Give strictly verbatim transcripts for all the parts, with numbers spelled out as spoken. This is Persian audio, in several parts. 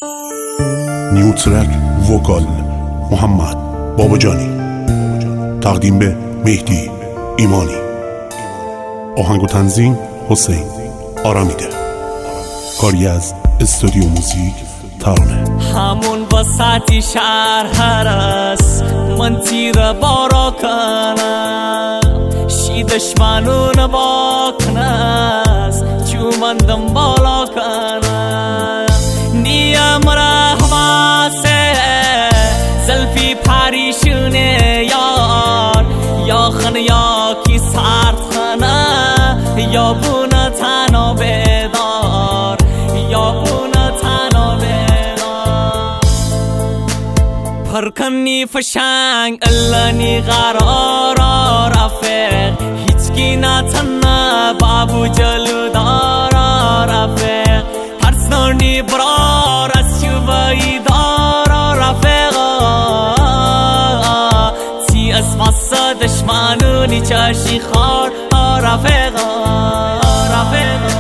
نیوترک وکال محمد باباجانی، تقدیم به مهدی ایمانی، آهنگ و تنظیم حسین آرامیده، کاری از استودیو موزیک ترانه. همون وسطی شهر هست من تیر بارا کنم، شی دشمنون با کنست چومندم بالا کنم. نیم رحماسه زلفی پریشونه یار، یا خن یا کی سرد خنه، یا بونه تنها بدار، یا بونه تنها بدار. پرکنی فشنگ الانی قرار رفیق، هیچ کی نتنه بابو جلو دار رفیق. ترسنانی برار از شبایی دار رفیق، تی از فساد دشمنونی چشی خار رفیق رفیق.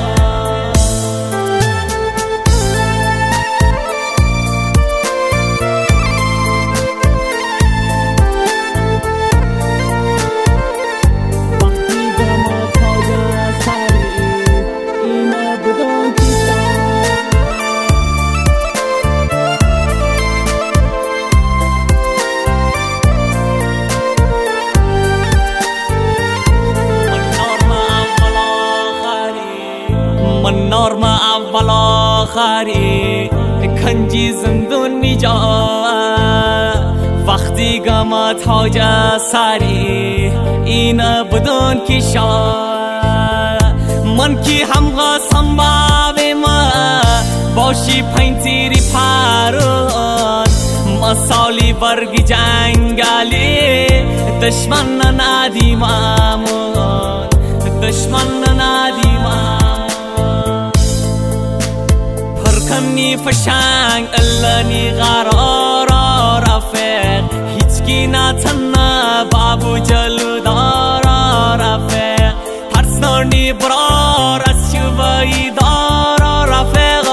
من نارم اول آخری کنجی زندونی جا، وقتی گمت حاج سری این بدون کی شا. من کی هم قسم بابی ما باشی پنتیری پرون، مسالی برگی جنگلی دشمن ندیممون، دشمن ندیممون. پرکنی فشنگ الانی قرار رفیق، هیچ کی نتنه بابو جلو دار رفیق. ترسنانی برار از شبایی دار رفیق،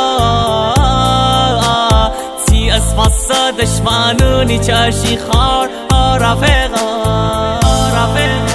تی از فساد دشمنونی چشی خار رفیق رفیق.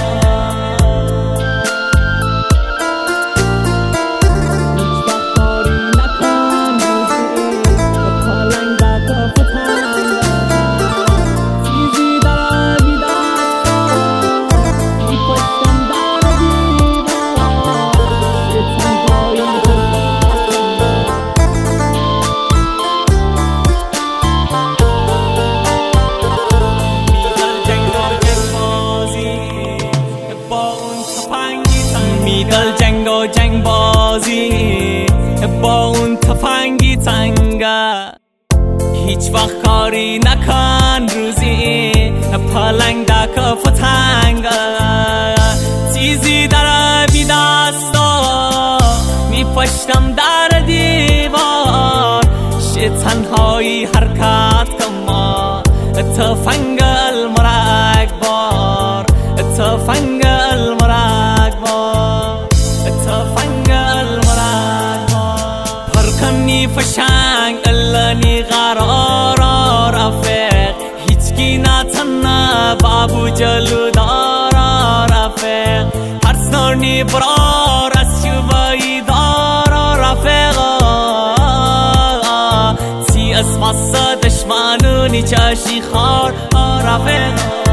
میدل جنگ و جنگ بازی با اون تفنگی تنگه، هیچ وقت کاری نکن روزی پلنگ در کف تنگه. چیزی در بی دستا میپشتم در دیوار، شه تنهایی حرکت کما تفنگ المرگ بار، تفنگ المرگ بار، تفنگ المرگ بار. پرکنی فشنگ الانی قرار رفیق، هیچ کی نتنه بابو جلو دار رفیق. ترسنانی برار از شبایی دار رفیق، تی از فساد دشمنونی چشی خار رفیق.